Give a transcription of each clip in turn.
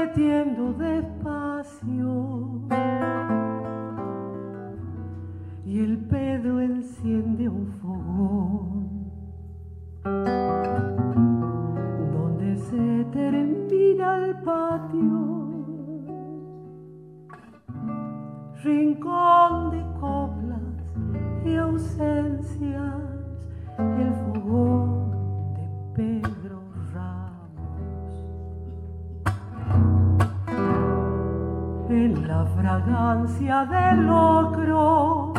metiendo despacio y el Pedro enciende un fogón donde se termina el patio, rincón de coplas y ausencias, el fogón de Pedro Ramos. En la fragancia del locro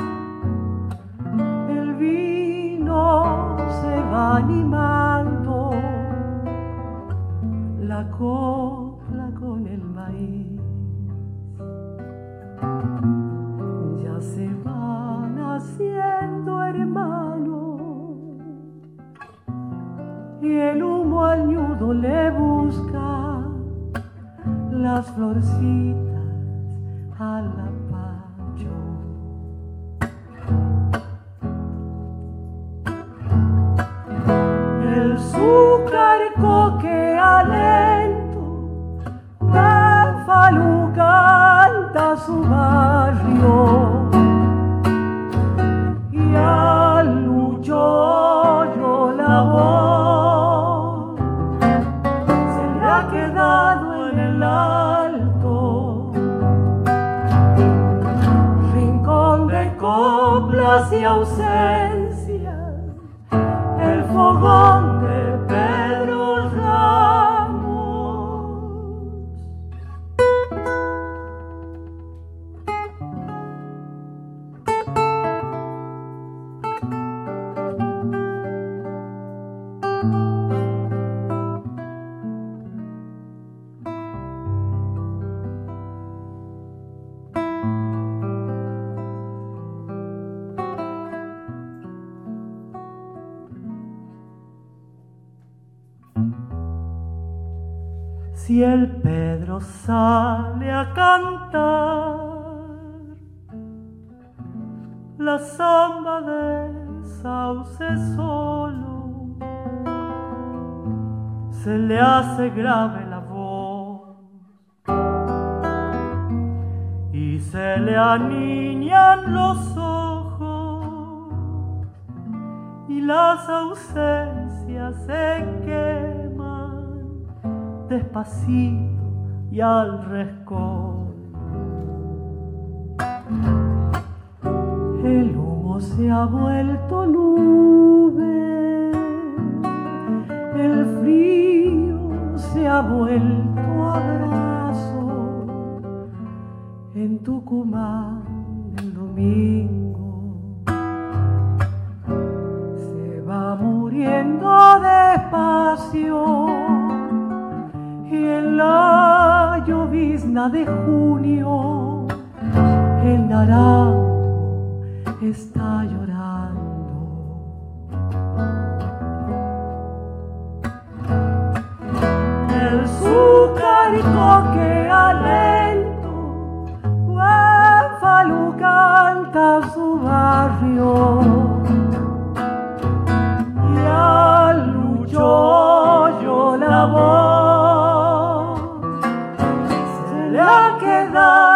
el vino se va animando, la copla con el maíz ya se van haciendo hermanos y el humo al ñudo le busca las florcitas al apacho. El azúcar coquea lento, la falú canta su barrio y al lucho la voz se le ha quedado en el alto, rincón de coplas y ausencias, el fogón de Pedro Ramos. Si el Pedro sale a cantar la samba del sauce solo, se le hace grave la voz y se le aniñan los ojos y las ausencias se queman despacito y al rescoldo. El humo se ha vuelto nube, el frío se ha vuelto abrazo. En Tucumán el domingo se va muriendo despacio y en la llovizna de junio el naranjo está llorando. El azúcar coquea lento, Huéfalo canta su barrio y al lucho la voz se le ha quedado